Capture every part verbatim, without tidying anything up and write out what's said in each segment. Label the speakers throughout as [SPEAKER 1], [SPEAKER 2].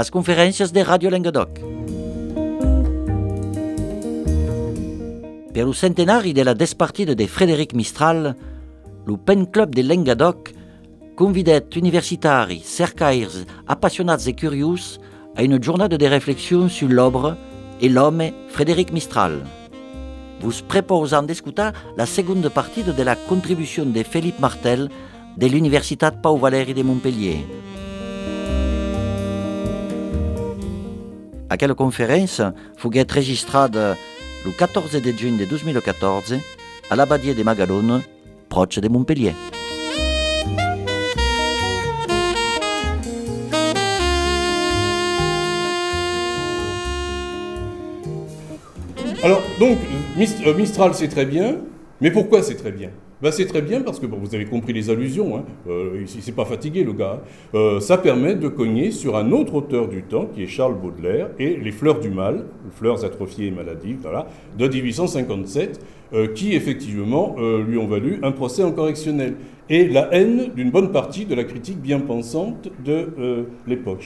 [SPEAKER 1] las conferèncias de Radio Languedoc. Per lo centenari de la despartida de Frédéric Mistral, lo Pen Club de Languedoc convidet universitaris, cercairs, appassionats e curios a una giornata de reflexion sur l'obra e l'homme Frédéric Mistral. Vos proposant d'escutar la seconda partida de la contribution de Philippe Martel de l'Universitat Pau Valeri de Montpellier. Aquella conferenza foguet registrada le quatorze de juny de dos mil catorze a l'abadia de Magalone, proche de Montpellier.
[SPEAKER 2] Alors, donc, Mistral, c'est très bien, mais pourquoi c'est très bien ? Ben, c'est très bien parce que, bon, vous avez compris les allusions, hein, euh, il ne s'est pas fatigué le gars, hein, euh, ça permet de cogner sur un autre auteur du temps, qui est Charles Baudelaire, et Les Fleurs du Mal, Fleurs atrophiées et maladives, voilà, de dix-huit cent cinquante-sept, euh, qui effectivement euh, lui ont valu un procès en correctionnel, et la haine d'une bonne partie de la critique bien pensante de euh, l'époque.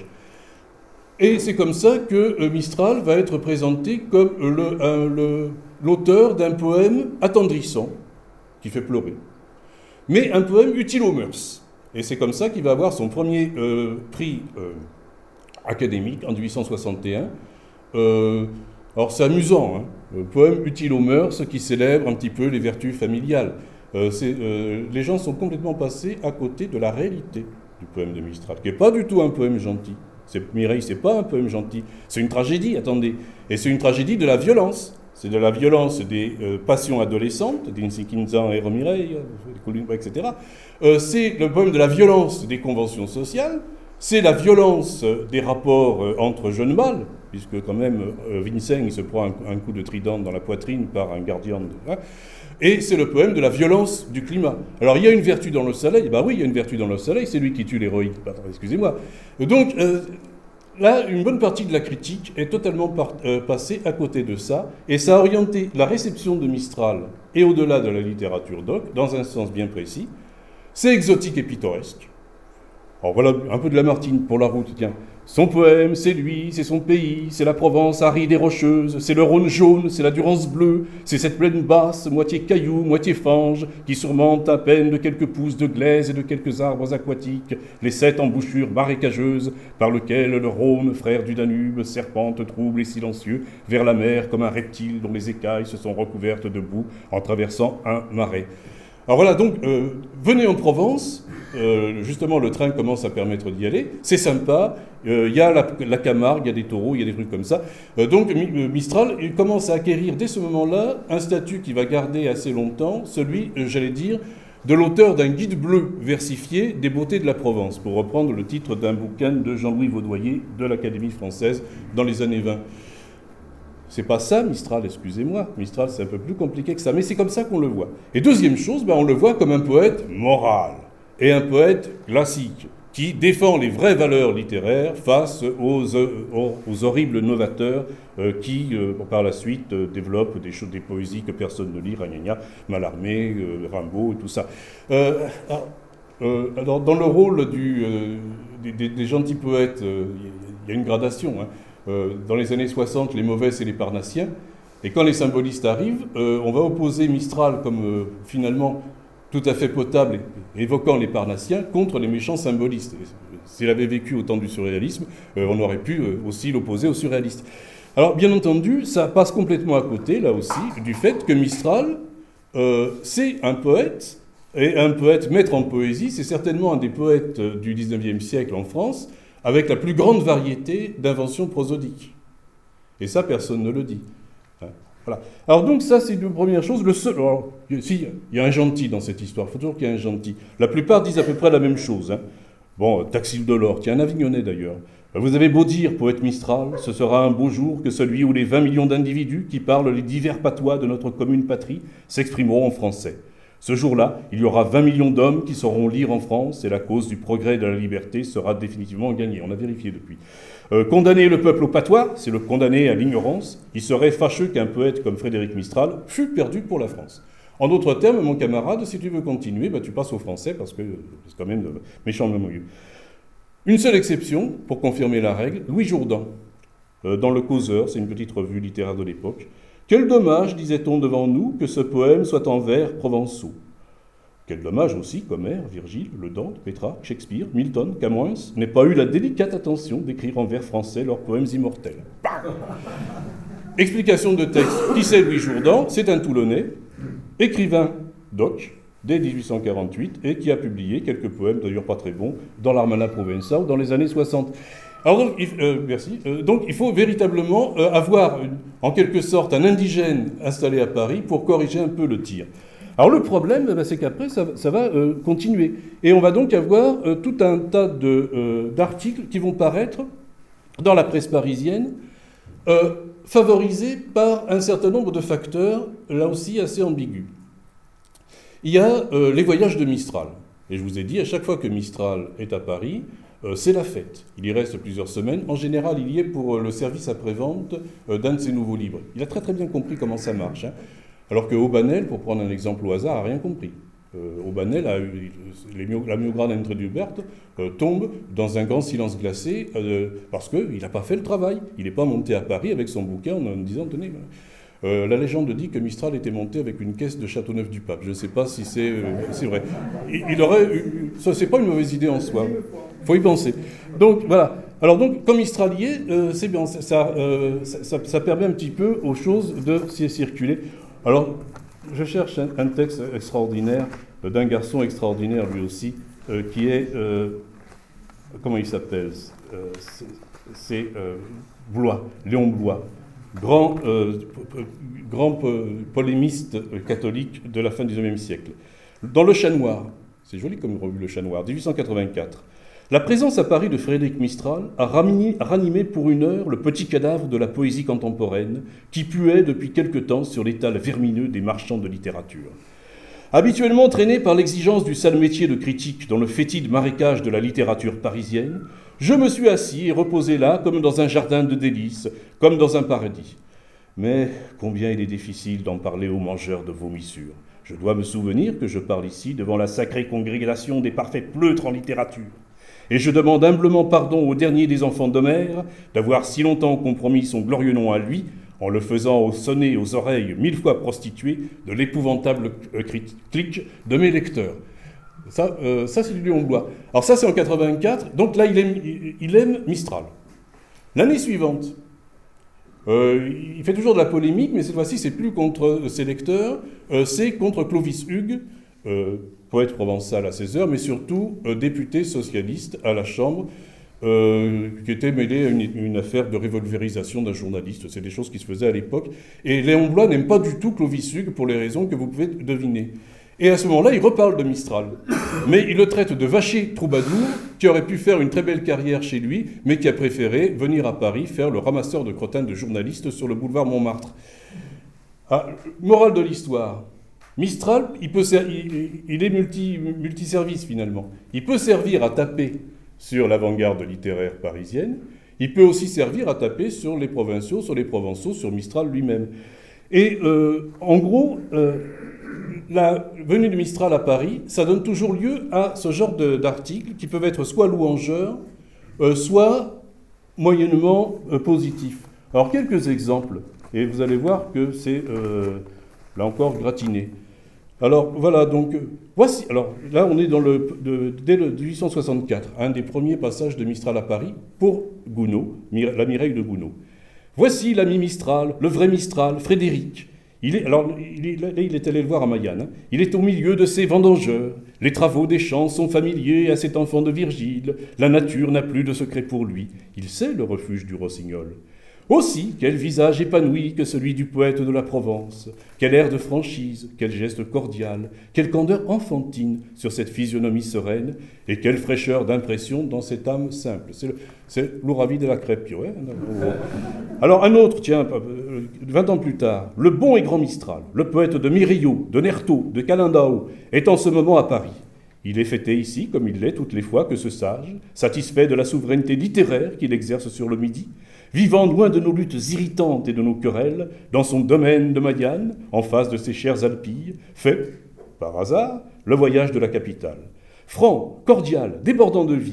[SPEAKER 2] Et c'est comme ça que euh, Mistral va être présenté comme le, un, le, l'auteur d'un poème attendrissant, qui fait pleurer, mais un poème utile aux mœurs. Et c'est comme ça qu'il va avoir son premier euh, prix euh, académique en dix-huit cent soixante et un. Euh, alors c'est amusant, hein, le poème utile aux mœurs qui célèbre un petit peu les vertus familiales. Euh, c'est, euh, les gens sont complètement passés à côté de la réalité du poème de Mistral, qui n'est pas du tout un poème gentil. C'est, Mireille, c'est pas un poème gentil, c'est une tragédie, attendez. Et c'est une tragédie de la violence. C'est de la violence des euh, passions adolescentes, d'Insikinzan et Mireille, et cetera. Euh, c'est le poème de la violence des conventions sociales, c'est la violence des rapports euh, entre jeunes mâles, puisque quand même euh, Vincent il se prend un, un coup de trident dans la poitrine par un gardien de... Hein, et c'est le poème de la violence du climat. Alors, il y a une vertu dans le soleil. Ben oui, il y a une vertu dans le soleil, c'est lui qui tue l'héroïne. Pardon, excusez-moi. Donc, euh, là, une bonne partie de la critique est totalement par, euh, passée à côté de ça, et ça a orienté la réception de Mistral, et au-delà de la littérature doc, dans un sens bien précis. C'est exotique et pittoresque. Alors voilà, un peu de Lamartine pour la route, tiens. Son poème, c'est lui, c'est son pays, c'est la Provence aride et rocheuse, c'est le Rhône jaune, c'est la Durance bleue, c'est cette plaine basse, moitié caillou, moitié fange, qui surmonte à peine de quelques pousses de glaise et de quelques arbres aquatiques, les sept embouchures marécageuses par lesquelles le Rhône, frère du Danube, serpente trouble et silencieux vers la mer comme un reptile dont les écailles se sont recouvertes de boue en traversant un marais. Alors voilà, donc, euh, venez en Provence, euh, justement le train commence à permettre d'y aller, c'est sympa, il euh, y a la, la Camargue, il y a des taureaux, il y a des trucs comme ça. Euh, donc Mistral, il commence à acquérir dès ce moment-là un statut qui va garder assez longtemps, celui, euh, j'allais dire, de l'auteur d'un guide bleu versifié des beautés de la Provence, pour reprendre le titre d'un bouquin de Jean-Louis Vaudoyer de l'Académie française dans les années vingt. C'est pas ça, Mistral, excusez-moi. Mistral, c'est un peu plus compliqué que ça, mais c'est comme ça qu'on le voit. Et deuxième chose, ben, on le voit comme un poète moral et un poète classique qui défend les vraies valeurs littéraires face aux, aux, aux horribles novateurs euh, qui, euh, par la suite, euh, développent des, choses, des poésies que personne ne lit, Ragnagna, Mallarmé, euh, Rimbaud et tout ça. Euh, alors, euh, alors, dans le rôle du, euh, des, des, des gentils poètes, il euh, y, y a une gradation, hein. Euh, dans les années soixante, les mauvais, c'est les parnassiens. Et quand les symbolistes arrivent, euh, on va opposer Mistral comme euh, finalement tout à fait potable, évoquant les parnassiens, contre les méchants symbolistes. S'il avait vécu au temps du surréalisme, euh, on aurait pu euh, aussi l'opposer aux surréalistes. Alors, bien entendu, ça passe complètement à côté, là aussi, du fait que Mistral, euh, c'est un poète, et un poète maître en poésie, c'est certainement un des poètes du dix-neuvième siècle en France, avec la plus grande variété d'inventions prosodiques. Et ça, personne ne le dit. Hein, voilà. Alors donc, ça, c'est une première chose. Le seul... Alors, si, il y a un gentil dans cette histoire, il faut toujours qu'il y ait un gentil. La plupart disent à peu près la même chose. Hein. Bon, Taxil Delors, qui est un Avignonnais d'ailleurs. Vous avez beau dire, poète Mistral, ce sera un beau jour que celui où les vingt millions d'individus qui parlent les divers patois de notre commune patrie s'exprimeront en français. Ce jour-là, il y aura vingt millions d'hommes qui sauront lire en France et la cause du progrès et de la liberté sera définitivement gagnée. On a vérifié depuis. Euh, condamner le peuple au patois, c'est le condamner à l'ignorance. Il serait fâcheux qu'un poète comme Frédéric Mistral fût perdu pour la France. En d'autres termes, mon camarade, si tu veux continuer, bah, tu passes au français parce que c'est quand même méchant de mieux. Une seule exception, pour confirmer la règle, Louis Jourdan, euh, dans Le Causeur, c'est une petite revue littéraire de l'époque. « Quel dommage, disait-on devant nous, que ce poème soit en vers provençaux. Quel dommage aussi qu'Homère, Virgile, Le Dante, Pétrarque, Shakespeare, Milton, Camoens n'aient pas eu la délicate attention d'écrire en vers français leurs poèmes immortels. » Explication de texte. Qui c'est Louis Jourdan? C'est un Toulonnais, écrivain doc, dès dix-huit cent quarante-huit, et qui a publié quelques poèmes, d'ailleurs pas très bons, dans l'Armana Provençal dans les années soixante. Alors donc, il, euh, merci. Euh, donc il faut véritablement euh, avoir, une, en quelque sorte, un indigène installé à Paris pour corriger un peu le tir. Alors le problème, ben, c'est qu'après, ça, ça va euh, continuer. Et on va donc avoir euh, tout un tas de, euh, d'articles qui vont paraître dans la presse parisienne, euh, favorisés par un certain nombre de facteurs, là aussi assez ambigus. Il y a euh, les voyages de Mistral. Et je vous ai dit, à chaque fois que Mistral est à Paris, euh, c'est la fête. Il y reste plusieurs semaines. En général, il y est pour euh, le service après-vente euh, d'un de ses nouveaux livres. Il a très très bien compris comment ça marche. Hein. Alors que Aubanel, pour prendre un exemple au hasard, n'a rien compris. Euh, Aubanel, a eu, les, la Miogra d'Entre-Dubert euh, tombe dans un grand silence glacé euh, parce qu'il n'a pas fait le travail. Il n'est pas monté à Paris avec son bouquin en disant, tenez... Euh, la légende dit que Mistral était monté avec une caisse de Châteauneuf-du-Pape. Je ne sais pas si c'est, euh, c'est vrai. Il, il aurait eu, ça, c'est pas une mauvaise idée en soi. Il faut y penser. Donc voilà. Alors donc, comme Mistral y est, euh, c'est bien. Ça, euh, ça, ça, ça permet un petit peu aux choses de s'y circuler. Alors, je cherche un, un texte extraordinaire euh, d'un garçon extraordinaire lui aussi, euh, qui est euh, comment il s'appelle euh, C'est, c'est euh, Blois, Léon Blois. Grand, euh, grand polémiste catholique de la fin du dix-neuvième siècle. Dans Le Chat Noir, c'est joli comme revue Le Chat Noir, dix-huit cent quatre-vingt-quatre, la présence à Paris de Frédéric Mistral a ranimé, ranimé pour une heure le petit cadavre de la poésie contemporaine qui puait depuis quelque temps sur l'étal vermineux des marchands de littérature. Habituellement traîné par l'exigence du sale métier de critique dans le fétide marécage de la littérature parisienne, je me suis assis et reposé là comme dans un jardin de délices, comme dans un paradis. Mais combien il est difficile d'en parler aux mangeurs de vomissures. Je dois me souvenir que je parle ici devant la sacrée congrégation des parfaits pleutres en littérature. Et je demande humblement pardon au dernier des enfants d'Homère d'avoir si longtemps compromis son glorieux nom à lui, en le faisant sonner aux oreilles mille fois prostituées de l'épouvantable clic de mes lecteurs. Ça, euh, ça c'est du Léon Blois. Alors ça, c'est en quatre-vingt-quatre. Donc là, il aime, il aime Mistral. L'année suivante, euh, il fait toujours de la polémique, mais cette fois-ci, c'est plus contre ses lecteurs, euh, c'est contre Clovis Hugues, euh, poète provençal à ses heures, mais surtout euh, député socialiste à la Chambre, euh, qui était mêlé à une, une affaire de revolverisation d'un journaliste. C'est des choses qui se faisaient à l'époque. Et Léon Blois n'aime pas du tout Clovis Hugues pour les raisons que vous pouvez deviner. Et à ce moment-là, il reparle de Mistral. Mais il le traite de vacher troubadour, qui aurait pu faire une très belle carrière chez lui, mais qui a préféré venir à Paris faire le ramasseur de crottins de journalistes sur le boulevard Montmartre. Ah, morale de l'histoire. Mistral, il, peut ser- il, il est multi, multiservice finalement. Il peut servir à taper sur l'avant-garde littéraire parisienne. Il peut aussi servir à taper sur les provinciaux, sur les provençaux, sur Mistral lui-même. Et euh, en gros... Euh, la venue de Mistral à Paris, ça donne toujours lieu à ce genre de, d'articles qui peuvent être soit louangeurs, euh, soit moyennement euh, positifs. Alors, quelques exemples, et vous allez voir que c'est, euh, là encore, gratiné. Alors, voilà, donc, euh, voici, alors, là, on est dans le, de, dès le dix-huit cent soixante-quatre, un des premiers passages de Mistral à Paris, pour Gounod, la Mireille de Gounod. Voici l'ami Mistral, le vrai Mistral, Frédéric. Il est, alors, il est, là, il est allé le voir à Mayenne. Hein. Il est au milieu de ses vendangeurs. Les travaux des champs sont familiers à cet enfant de Virgile. La nature n'a plus de secret pour lui. Il sait le refuge du rossignol. Aussi, quel visage épanoui que celui du poète de la Provence. Quel air de franchise, quel geste cordial, quelle candeur enfantine sur cette physionomie sereine, et quelle fraîcheur d'impression dans cette âme simple. C'est, le, c'est l'Ouravi de la crêpe. Ouais. Alors un autre, tiens, vingt ans plus tard, le bon et grand Mistral, le poète de Mireillot, de Nerteau, de Calendau, est en ce moment à Paris. Il est fêté ici, comme il l'est toutes les fois que ce sage, satisfait de la souveraineté littéraire qu'il exerce sur le Midi, vivant loin de nos luttes irritantes et de nos querelles, dans son domaine de Mayenne, en face de ses chères Alpilles, fait, par hasard, le voyage de la capitale. Franc, cordial, débordant de vie,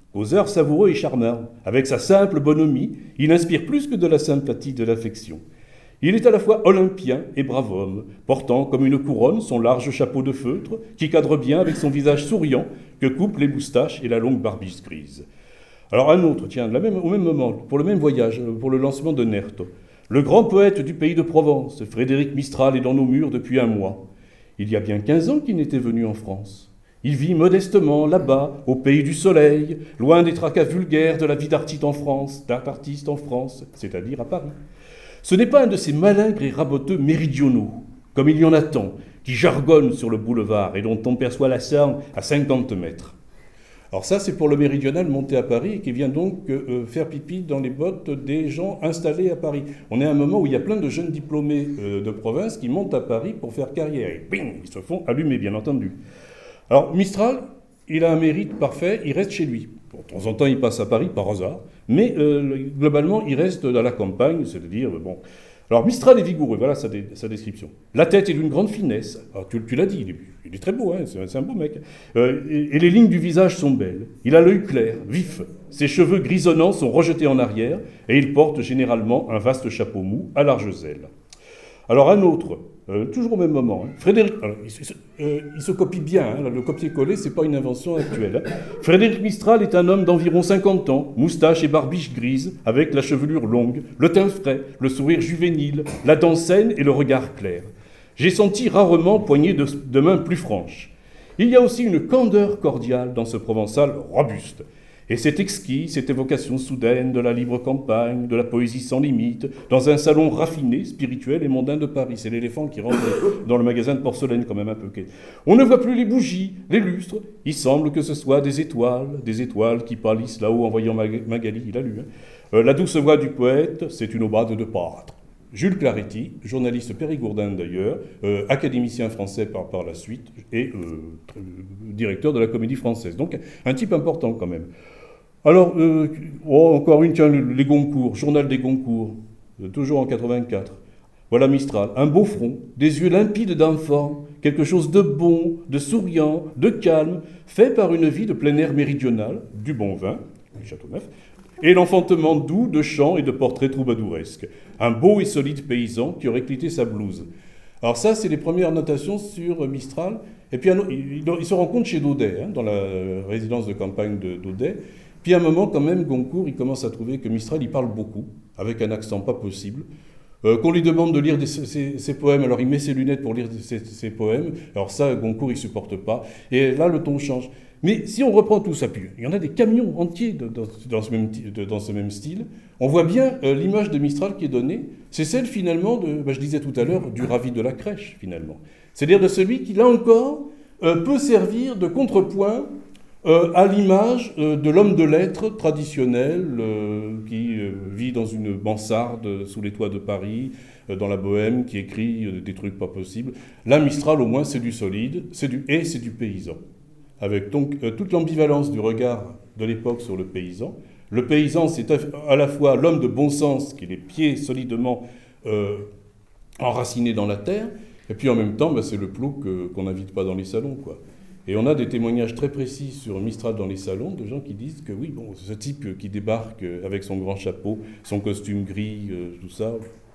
[SPEAKER 2] Causeur savoureux et charmant, avec sa simple bonhomie, il inspire plus que de la sympathie, de l'affection. Il est à la fois olympien et brave homme, portant comme une couronne son large chapeau de feutre, qui cadre bien avec son visage souriant, que coupent les moustaches et la longue barbiche grise. Alors un autre, tiens, la même, au même moment, pour le même voyage, pour le lancement de Nerto. Le grand poète du pays de Provence, Frédéric Mistral, est dans nos murs depuis un mois. Il y a bien quinze ans qu'il n'était venu en France. Il vit modestement là-bas, au pays du soleil, loin des tracas vulgaires de la vie d'artiste en France, d'artiste en France, c'est-à-dire à Paris. Ce n'est pas un de ces malingres et raboteux méridionaux, comme il y en a tant, qui jargonnent sur le boulevard et dont on perçoit la Sarne à cinquante mètres. Alors ça, c'est pour le méridional monté à Paris et qui vient donc euh, faire pipi dans les bottes des gens installés à Paris. On est à un moment où il y a plein de jeunes diplômés euh, de province qui montent à Paris pour faire carrière. Et bing, ils se font allumer, bien entendu. Alors Mistral, il a un mérite parfait, il reste chez lui. Bon, de temps en temps, il passe à Paris par hasard, mais euh, globalement, il reste dans la campagne, c'est-à-dire, bon... Alors, Mistral est vigoureux, voilà sa, dé, sa description. La tête est d'une grande finesse. Alors, tu, tu l'as dit, il est, il est très beau, hein, c'est, c'est un beau mec. Euh, et, et les lignes du visage sont belles. Il a l'œil clair, vif. Ses cheveux grisonnants sont rejetés en arrière, et il porte généralement un vaste chapeau mou à larges ailes. Alors, un autre, euh, toujours au même moment, hein, Frédéric... Alors, il, euh, il se copie bien, hein, le copier-coller, c'est pas une invention actuelle. Hein. Frédéric Mistral est un homme d'environ cinquante ans, moustache et barbiche grise, avec la chevelure longue, le teint frais, le sourire juvénile, la dent saine et le regard clair. J'ai senti rarement poignée de, de main plus franche. Il y a aussi une candeur cordiale dans ce provençal robuste. Et c'est exquis, cette évocation soudaine de la libre campagne, de la poésie sans limite, dans un salon raffiné, spirituel et mondain de Paris. C'est l'éléphant qui rentre dans le magasin de porcelaine, quand même un peu. On ne voit plus les bougies, les lustres. Il semble que ce soit des étoiles, des étoiles qui pâlissent là-haut en voyant Magali, il a lu. Hein. Euh, la douce voix du poète, c'est une aubade de pâtre. Jules Claretti, journaliste périgourdin d'ailleurs, euh, académicien français par, par la suite, et euh, directeur de la Comédie Française. Donc un type important quand même. Alors, euh, oh, encore une, tiens, les Goncourt, Journal des Goncourt, euh, toujours en quatre-vingt-quatre. Voilà Mistral, un beau front, des yeux limpides d'enfant, quelque chose de bon, de souriant, de calme, fait par une vie de plein air méridional, du bon vin, du Châteauneuf, et l'enfantement doux de chants et de portraits troubadouresques. Un beau et solide paysan qui aurait quitté sa blouse. Alors ça, c'est les premières notations sur Mistral. Et puis, il, il se rencontre chez Daudet, hein, dans la résidence de campagne de Daudet. Puis à un moment, quand même, Goncourt, il commence à trouver que Mistral, il parle beaucoup, avec un accent pas possible. Euh, qu'on lui demande de lire des, ses, ses poèmes, alors il met ses lunettes pour lire ses, ses poèmes. Alors ça, Goncourt, il supporte pas. Et là, le ton change. Mais si on reprend tout ça, puis il y en a des camions entiers de, de, dans, ce même, de, dans ce même style, on voit bien euh, l'image de Mistral qui est donnée. C'est celle, finalement, de, ben, je disais tout à l'heure, du ravi de la crèche, finalement. C'est-à-dire de celui qui, là encore, euh, peut servir de contrepoint Euh, à l'image euh, de l'homme de lettres traditionnel euh, qui euh, vit dans une mansarde sous les toits de Paris, euh, dans la Bohème, qui écrit euh, des trucs pas possibles. Là, Mistral, au moins, c'est du solide, c'est du, et c'est du paysan. Avec donc euh, toute l'ambivalence du regard de l'époque sur le paysan. Le paysan, c'est à la fois l'homme de bon sens, qui est les pieds solidement euh, enracinés dans la terre, et puis en même temps, bah, c'est le plouc euh, qu'on n'invite pas dans les salons, quoi. Et on a des témoignages très précis sur Mistral dans les salons, de gens qui disent que oui, bon, ce type qui débarque avec son grand chapeau, son costume gris, euh, tout ça,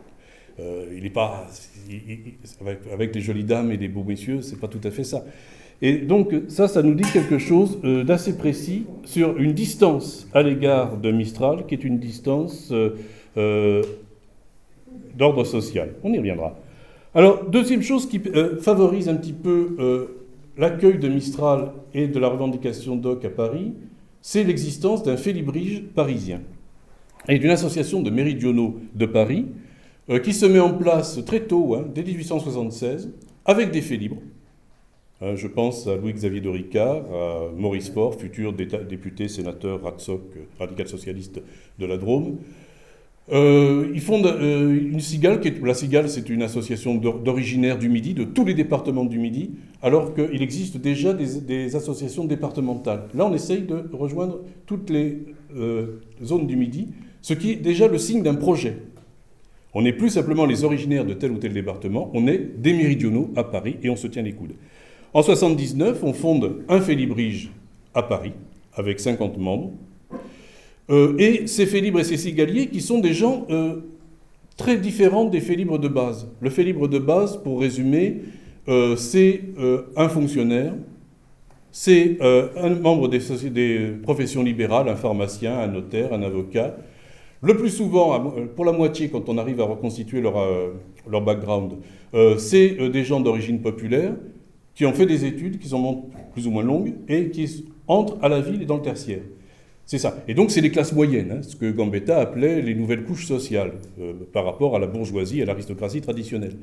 [SPEAKER 2] euh, il n'est pas... Il, il, avec, avec les jolies dames et les beaux messieurs, c'est pas tout à fait ça. Et donc ça, ça nous dit quelque chose euh, d'assez précis sur une distance à l'égard de Mistral, qui est une distance euh, euh, d'ordre social. On y reviendra. Alors, deuxième chose qui euh, favorise un petit peu... Euh, l'accueil de Mistral et de la revendication d'Oc à Paris, c'est l'existence d'un félibrige parisien et d'une association de méridionaux de Paris euh, qui se met en place très tôt, hein, dès dix-huit cent soixante-seize, avec des félibres. Hein, je pense à Louis-Xavier de Ricard, à Maurice Faure, futur député, sénateur, Ratsoc, radical-socialiste de la Drôme. Euh, ils fondent euh, une cigale, qui est, la cigale c'est une association d'originaires du Midi, de tous les départements du Midi, alors qu'il existe déjà des, des associations départementales. Là on essaye de rejoindre toutes les euh, zones du Midi, ce qui est déjà le signe d'un projet. On n'est plus simplement les originaires de tel ou tel département, on est des méridionaux à Paris et on se tient les coudes. En soixante-dix-neuf, on fonde un félibrige à Paris, avec cinquante membres. Euh, et ces faits libres et ces cigaliers qui sont des gens euh, très différents des faits libres de base. Le fait libre de base, pour résumer, euh, c'est euh, un fonctionnaire, c'est euh, un membre des, des professions libérales, un pharmacien, un notaire, un avocat. Le plus souvent, pour la moitié, quand on arrive à reconstituer leur, euh, leur background, euh, c'est euh, des gens d'origine populaire qui ont fait des études, qui sont plus ou moins longues, et qui entrent à la ville et dans le tertiaire. C'est ça. Et donc, c'est les classes moyennes, hein, ce que Gambetta appelait les nouvelles couches sociales, euh, par rapport à la bourgeoisie et à l'aristocratie traditionnelle.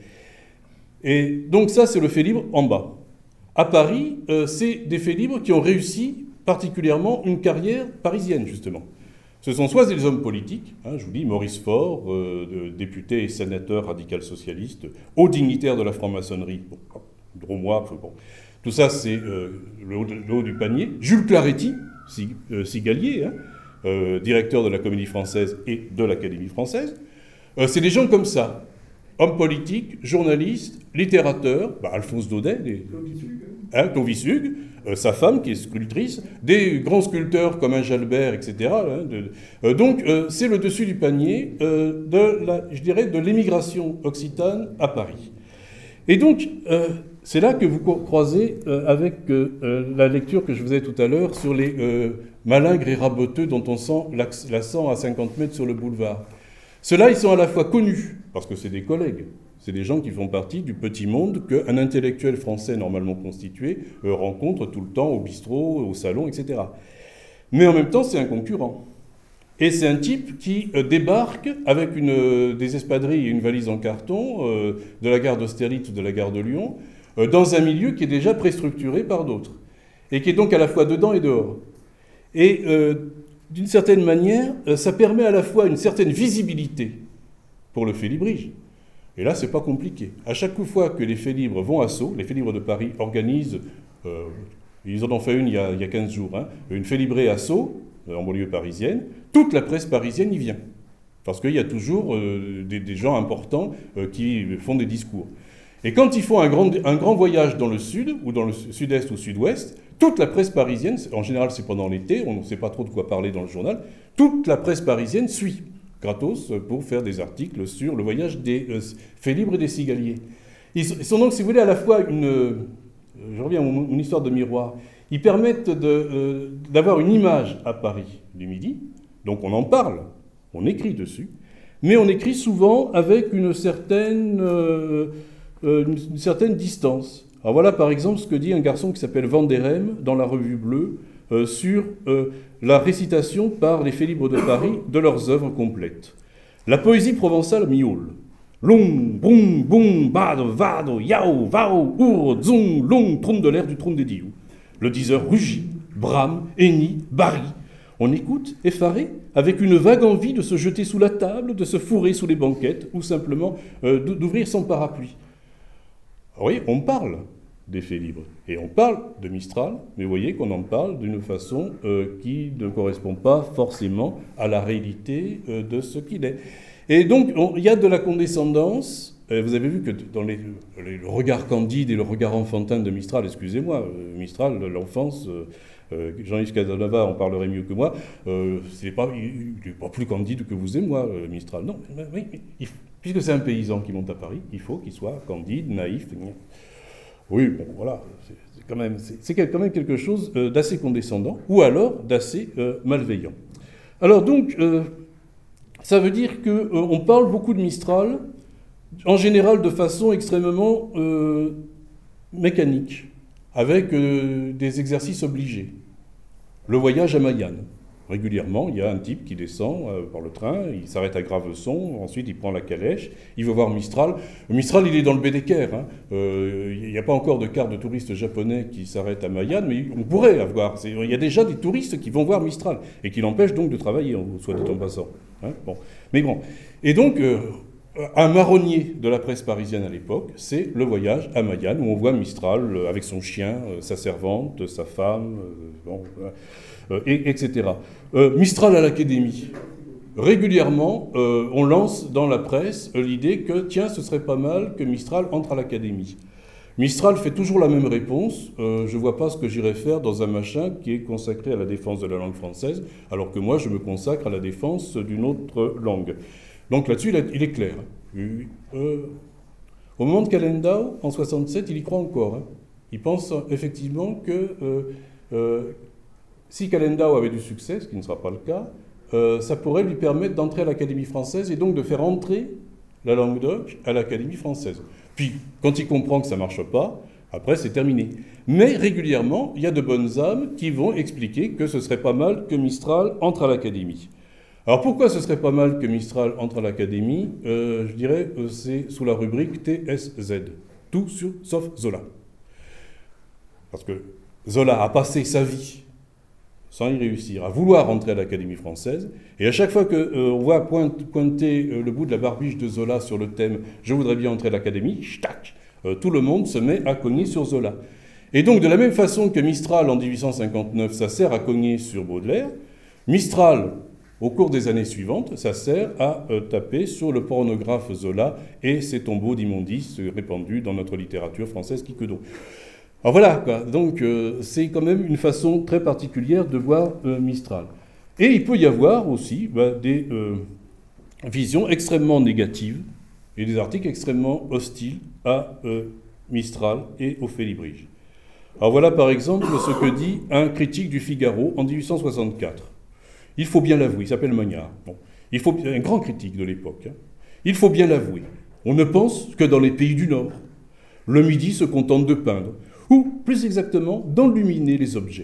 [SPEAKER 2] Et donc, ça, c'est le fait libre en bas. À Paris, euh, c'est des faits libres qui ont réussi particulièrement une carrière parisienne, justement. Ce sont soit des hommes politiques, hein, je vous dis, Maurice Faure, euh, député et sénateur radical-socialiste, haut dignitaire de la franc-maçonnerie, bon, Dromois, bon, tout ça, c'est euh, le, haut, le haut du panier. Jules Claretti, cigalier, hein, euh, directeur de la Comédie Française et de l'Académie Française. Euh, c'est des gens comme ça, hommes politiques, journalistes, littérateurs, bah, Alphonse Daudet, des, hein, Clovis Hugues, euh, sa femme qui est sculptrice, des grands sculpteurs comme un Jalbert, et cetera. Hein, de, euh, donc euh, c'est le dessus du panier euh, de la, je dirais, de l'émigration occitane à Paris. Et donc euh, c'est là que vous croisez euh, avec euh, la lecture que je faisais tout à l'heure sur les euh, malingres et raboteux dont on sent l'accent à cinquante mètres sur le boulevard. Ceux-là, ils sont à la fois connus, parce que c'est des collègues, c'est des gens qui font partie du petit monde qu'un intellectuel français normalement constitué euh, rencontre tout le temps au bistrot, au salon, et cetera. Mais en même temps, c'est un concurrent. Et c'est un type qui euh, débarque avec une, euh, des espadrilles et une valise en carton euh, de la gare d'Austerlitz ou de la gare de Lyon, euh, dans un milieu qui est déjà préstructuré par d'autres, et qui est donc à la fois dedans et dehors. Et euh, d'une certaine manière, euh, ça permet à la fois une certaine visibilité pour le fait librige. Et là, c'est pas compliqué. À chaque fois que les faits libres vont à Sceaux, les faits libres de Paris organisent, euh, ils en ont fait une il y a, il y a quinze jours, hein, une fait librée à Sceaux, en banlieue parisienne, toute la presse parisienne y vient. Parce qu'il y a toujours euh, des, des gens importants euh, qui font des discours. Et quand ils font un grand, un grand voyage dans le sud, ou dans le sud-est ou sud-ouest, toute la presse parisienne, en général c'est pendant l'été, on ne sait pas trop de quoi parler dans le journal, toute la presse parisienne suit, gratos, pour faire des articles sur le voyage des euh, faits libres et des cigaliers. Ils sont donc, si vous voulez, à la fois une... Euh, je reviens à mon, mon histoire de miroir. Ils permettent de, euh, d'avoir une image à Paris du Midi, donc on en parle, on écrit dessus, mais on écrit souvent avec une certaine, euh, euh, une certaine distance. Alors voilà par exemple ce que dit un garçon qui s'appelle Vanderhem dans la Revue Bleue euh, sur euh, la récitation par les faits libres de Paris de leurs œuvres complètes. La poésie provençale miaule. Long, boum, boum, bado, vado, yao, vao, our, zong, long, trompe de l'air du trône des diou. Le diseur rugit, brame, hennit, barille. On écoute, effaré, avec une vague envie de se jeter sous la table, de se fourrer sous les banquettes, ou simplement euh, d'ouvrir son parapluie. Oui, on parle des faits libres, et on parle de Mistral, mais vous voyez qu'on en parle d'une façon euh, qui ne correspond pas forcément à la réalité euh, de ce qu'il est. Et donc, il y a de la condescendance. Vous avez vu que dans les, les, le regard candide et le regard enfantin de Mistral, excusez-moi, Mistral, l'enfance, euh, Jean-Yves Casanova en parlerait mieux que moi, euh, c'est pas, il n'est pas plus candide que vous et moi, Mistral. Non, mais, oui, il, puisque c'est un paysan qui monte à Paris, il faut qu'il soit candide, naïf. Oui, bon, voilà, c'est, c'est, quand, même, c'est, c'est quand même quelque chose d'assez condescendant, ou alors d'assez euh, malveillant. Alors donc, euh, ça veut dire qu'on euh, parle beaucoup de Mistral, en général de façon extrêmement euh, mécanique, avec euh, des exercices obligés. Le voyage à Mayenne. Régulièrement, il y a un type qui descend euh, par le train, il s'arrête à Graveson, ensuite il prend la calèche, il veut voir Mistral. Mistral, il est dans le Baedeker. Hein. Euh, il n'y a pas encore de carte de touristes japonais qui s'arrête à Mayenne, mais on pourrait avoir. C'est, il y a déjà des touristes qui vont voir Mistral, et qui l'empêchent donc de travailler, soit dit en passant. Hein. Bon. Mais bon. Et donc... Euh, un marronnier de la presse parisienne à l'époque, c'est le voyage à Mayenne, où on voit Mistral avec son chien, sa servante, sa femme, bon, et, etc. Euh, Mistral à l'Académie. Régulièrement, euh, on lance dans la presse l'idée que, tiens, ce serait pas mal que Mistral entre à l'Académie. Mistral fait toujours la même réponse. Euh, je ne vois pas ce que j'irais faire dans un machin qui est consacré à la défense de la langue française, alors que moi, je me consacre à la défense d'une autre langue. Donc là-dessus, il, il est clair. Euh, au moment de Calendau, en soixante-sept, il y croit encore. Hein. Il pense effectivement que euh, euh, si Calendau avait du succès, ce qui ne sera pas le cas, euh, ça pourrait lui permettre d'entrer à l'Académie française et donc de faire entrer la Languedoc à l'Académie française. Puis, quand il comprend que ça ne marche pas, après, c'est terminé. Mais régulièrement, il y a de bonnes âmes qui vont expliquer que ce serait pas mal que Mistral entre à l'Académie. Alors, pourquoi ce serait pas mal que Mistral entre à l'Académie ? euh, Je dirais que c'est sous la rubrique T S Z. Tout sur, sauf Zola. Parce que Zola a passé sa vie sans y réussir, à vouloir entrer à l'Académie française. Et à chaque fois qu'on euh, voit pointe, pointer euh, le bout de la barbiche de Zola sur le thème « Je voudrais bien entrer à l'Académie », ch'tac, euh, tout le monde se met à cogner sur Zola. Et donc, de la même façon que Mistral, en dix-huit cent cinquante-neuf, ça sert à cogner sur Baudelaire, Mistral, au cours des années suivantes, ça sert à euh, taper sur le pornographe Zola et ses tombeaux d'immondices répandus dans notre littérature française qui que donc. Alors voilà, quoi. Donc euh, c'est quand même une façon très particulière de voir euh, Mistral. Et il peut y avoir aussi bah, des euh, visions extrêmement négatives et des articles extrêmement hostiles à euh, Mistral et au Félibrige. Alors voilà par exemple ce que dit un critique du Figaro en dix-huit cent soixante-quatre. Il faut bien l'avouer, il s'appelle Mognard. Bon. Il faut, un grand critique de l'époque. Hein. Il faut bien l'avouer, on ne pense que dans les pays du Nord. Le Midi se contente de peindre, ou, plus exactement, d'enluminer les objets.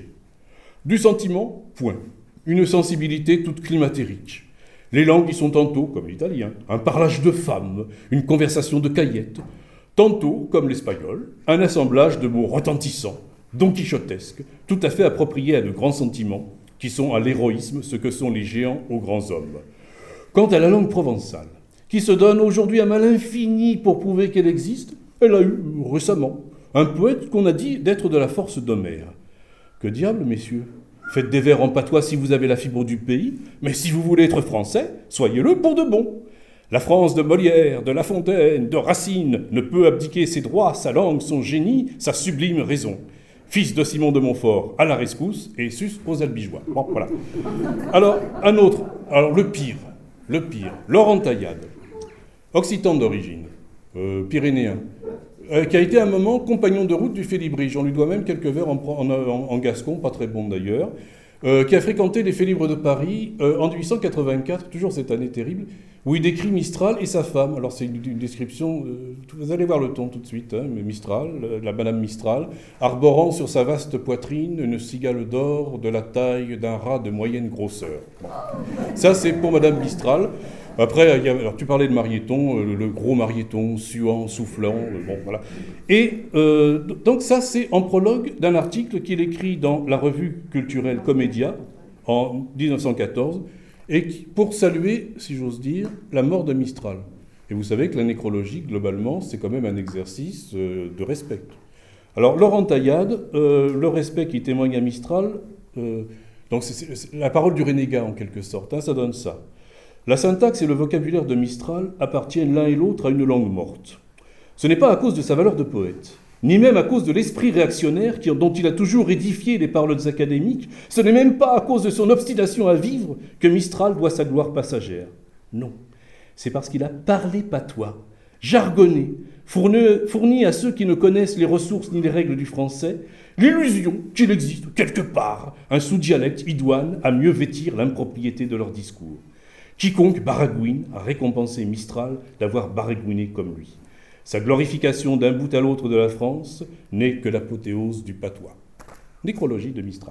[SPEAKER 2] Du sentiment, point. Une sensibilité toute climatérique. Les langues y sont tantôt, comme l'italien, un parlage de femmes, une conversation de caillettes, tantôt, comme l'espagnol, un assemblage de mots retentissants, donquichotesques, tout à fait appropriés à de grands sentiments, qui sont à l'héroïsme ce que sont les géants aux grands hommes. Quant à la langue provençale, qui se donne aujourd'hui un mal infini pour prouver qu'elle existe, elle a eu, récemment, un poète qu'on a dit d'être de la force d'Homère. Que diable, messieurs ? Faites des vers en patois si vous avez la fibre du pays, mais si vous voulez être français, soyez-le pour de bon. La France de Molière, de La Fontaine, de Racine ne peut abdiquer ses droits, sa langue, son génie, sa sublime raison. Fils de Simon de Montfort, à la rescousse, et sus aux albigeois. Bon, voilà. Alors, un autre, alors le pire, le pire, Laurent Taillade, occitan d'origine, euh, pyrénéen, euh, qui a été un moment compagnon de route du Félibrige. On lui doit même quelques vers en, en, en, en gascon, pas très bon d'ailleurs, euh, qui a fréquenté les Félibres de Paris euh, en dix-huit cent quatre-vingt-quatre, toujours cette année terrible, où il décrit Mistral et sa femme. Alors c'est une, une description, euh, vous allez voir le ton tout de suite, hein, mais Mistral, la madame Mistral, arborant sur sa vaste poitrine une cigale d'or de la taille d'un rat de moyenne grosseur. Bon. Ça c'est pour madame Mistral. Après, il y a, alors tu parlais de Marieton, le, le gros Marieton, suant, soufflant, euh, bon voilà. Et euh, donc ça c'est en prologue d'un article qu'il écrit dans la revue culturelle Comédia en dix-neuf cent quatorze, et qui, pour saluer, si j'ose dire, la mort de Mistral. Et vous savez que la nécrologie, globalement, c'est quand même un exercice euh, de respect. Alors Laurent Taillade, euh, le respect qui témoigne à Mistral, euh, donc c'est, c'est la parole du renégat en quelque sorte, hein, ça donne ça. La syntaxe et le vocabulaire de Mistral appartiennent l'un et l'autre à une langue morte. Ce n'est pas à cause de sa valeur de poète, ni même à cause de l'esprit réactionnaire qui, dont il a toujours édifié les paroles académiques, ce n'est même pas à cause de son obstination à vivre que Mistral doit sa gloire passagère. Non, c'est parce qu'il a parlé patois, jargonné, fourni, fourni à ceux qui ne connaissent les ressources ni les règles du français, l'illusion qu'il existe quelque part un sous-dialecte idoine à mieux vêtir l'impropriété de leur discours. Quiconque baragouine a récompensé Mistral d'avoir baragouiné comme lui. Sa glorification d'un bout à l'autre de la France n'est que l'apothéose du patois. Nécrologie de Mistral.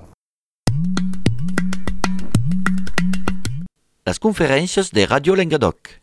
[SPEAKER 1] Las conferencias de Radio Languedoc.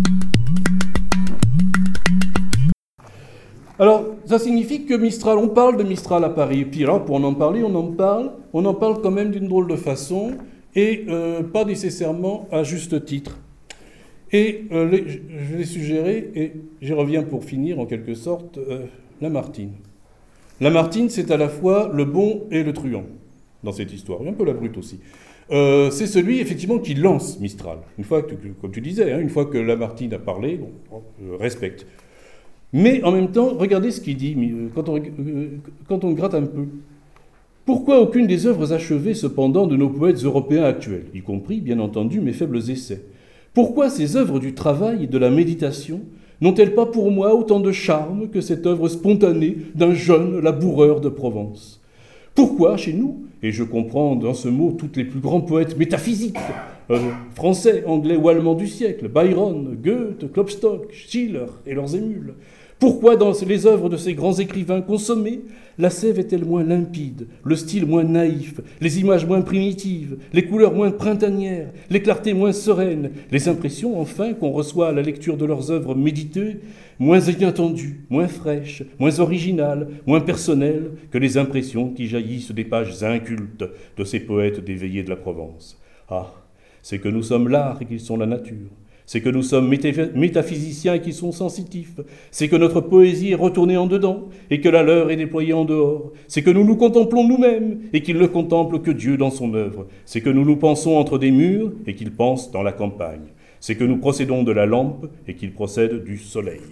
[SPEAKER 2] Alors, ça signifie que Mistral, on parle de Mistral à Paris. Et puis alors, pour en parler, on en parle, on en parle quand même d'une drôle de façon, et euh, pas nécessairement à juste titre. Et euh, les, je vais suggérer, et j'y reviens pour finir en quelque sorte, euh, Lamartine. Lamartine, c'est à la fois le bon et le truand dans cette histoire, et un peu la brute aussi. Euh, c'est celui, effectivement, qui lance Mistral. Une fois que, comme tu disais, hein, une fois que Lamartine a parlé, bon, on respecte. Mais en même temps, regardez ce qu'il dit, quand on, quand on gratte un peu. Pourquoi aucune des œuvres achevées, cependant, de nos poètes européens actuels, y compris, bien entendu, mes faibles essais? Pourquoi ces œuvres du travail et de la méditation n'ont-elles pas pour moi autant de charme que cette œuvre spontanée d'un jeune laboureur de Provence? Pourquoi, chez nous, et je comprends dans ce mot tous les plus grands poètes métaphysiques, euh, français, anglais ou allemands du siècle, Byron, Goethe, Klopstock, Schiller et leurs émules, pourquoi dans les œuvres de ces grands écrivains consommés, la sève est-elle moins limpide, le style moins naïf, les images moins primitives, les couleurs moins printanières, les clartés moins sereines, les impressions, enfin, qu'on reçoit à la lecture de leurs œuvres méditées, moins inattendues, moins fraîches, moins originales, moins personnelles que les impressions qui jaillissent des pages incultes de ces poètes déveillés de la Provence. Ah, c'est que nous sommes l'art et qu'ils sont la nature. C'est que nous sommes métaphysiciens et qu'ils sont sensitifs. C'est que notre poésie est retournée en dedans et que la leur est déployée en dehors. C'est que nous nous contemplons nous-mêmes et qu'ils ne contemplent que Dieu dans son œuvre. C'est que nous nous pensons entre des murs et qu'ils pensent dans la campagne. C'est que nous procédons de la lampe et qu'ils procèdent du soleil.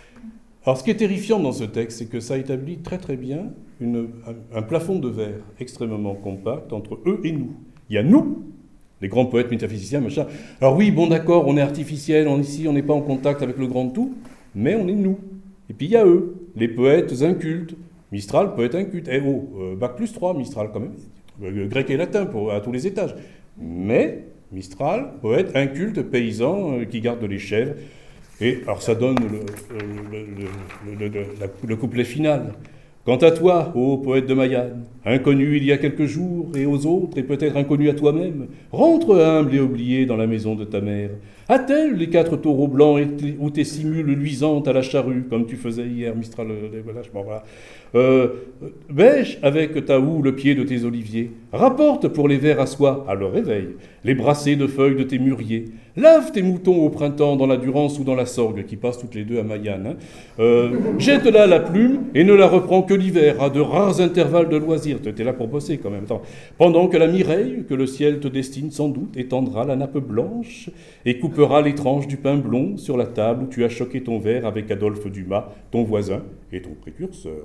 [SPEAKER 2] Alors ce qui est terrifiant dans ce texte, c'est que ça établit très très bien une, un, un plafond de verre extrêmement compact entre eux et nous. Il y a nous, les grands poètes métaphysiciens, machin. Alors oui, bon d'accord, on est artificiel, on est ici, on n'est pas en contact avec le grand tout, mais on est nous. Et puis il y a eux, les poètes incultes. Mistral, poète inculte. Eh oh, euh, bac plus trois, Mistral quand même. Euh, grec et latin pour, à tous les étages. Mais Mistral, poète inculte, paysan, euh, qui garde les chèvres. Et alors ça donne le, le, le, le, le, la, le couplet final. Quant à toi, ô poète de Mayenne, inconnu il y a quelques jours, et aux autres, et peut-être inconnu à toi-même, rentre humble et oublié dans la maison de ta mère. A-t-elle les quatre taureaux blancs ou tes simules luisantes à la charrue, comme tu faisais hier, Mistral, voilà, je m'en vais. Euh, bêche avec ta houe le pied de tes oliviers, rapporte pour les vers à soie, à leur réveil, les brassées de feuilles de tes mûriers, lave tes moutons au printemps dans la Durance ou dans la Sorgue, qui passent toutes les deux à Mayenne, hein. euh, jette-là la plume et ne la reprends que l'hiver, à de rares intervalles de loisirs, tu étais là pour bosser quand même, attends. Pendant que la Mireille, que le ciel te destine sans doute, étendra la nappe blanche et coupera les tranches du pain blond sur la table où tu as choqué ton verre avec Adolphe Dumas, ton voisin et ton précurseur.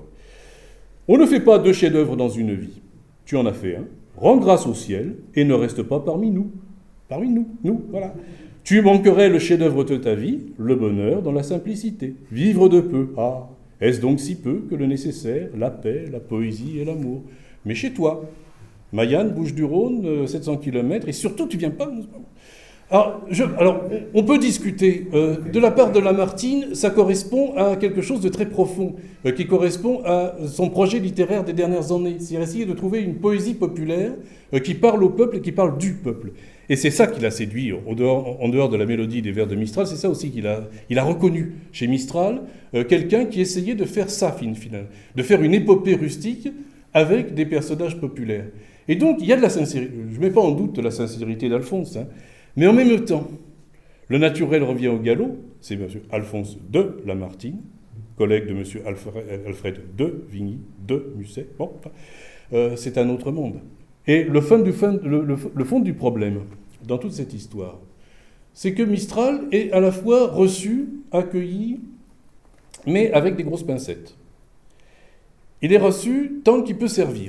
[SPEAKER 2] On ne fait pas deux chefs-d'œuvre dans une vie. Tu en as fait un. Rends grâce au ciel et ne reste pas parmi nous. Parmi nous, nous, voilà. Tu manquerais le chef-d'œuvre de ta vie, le bonheur dans la simplicité. Vivre de peu. Ah, est-ce donc si peu que le nécessaire, la paix, la poésie et l'amour? Mais chez toi, Mayenne, Bouches-du-Rhône, sept cents kilomètres, et surtout tu viens pas... Alors, je, alors, on peut discuter. Euh, de la part de Lamartine, ça correspond à quelque chose de très profond, euh, qui correspond à son projet littéraire des dernières années. C'est essayer de trouver une poésie populaire euh, qui parle au peuple et qui parle du peuple. Et c'est ça qui l'a séduit, au dehors, en dehors de la mélodie des vers de Mistral, c'est ça aussi qu'il a, il a reconnu chez Mistral, euh, quelqu'un qui essayait de faire ça, finalement, de faire une épopée rustique avec des personnages populaires. Et donc, il y a de la sincérité. Je ne mets pas en doute la sincérité d'Alphonse, hein. Mais en même temps, le naturel revient au galop, c'est M. Alphonse de Lamartine, collègue de M. Alfred de Vigny, de Musset, bon, euh, c'est un autre monde. Et le fond, du fond, le, le, le fond du problème dans toute cette histoire, c'est que Mistral est à la fois reçu, accueilli, mais avec des grosses pincettes. Il est reçu tant qu'il peut servir.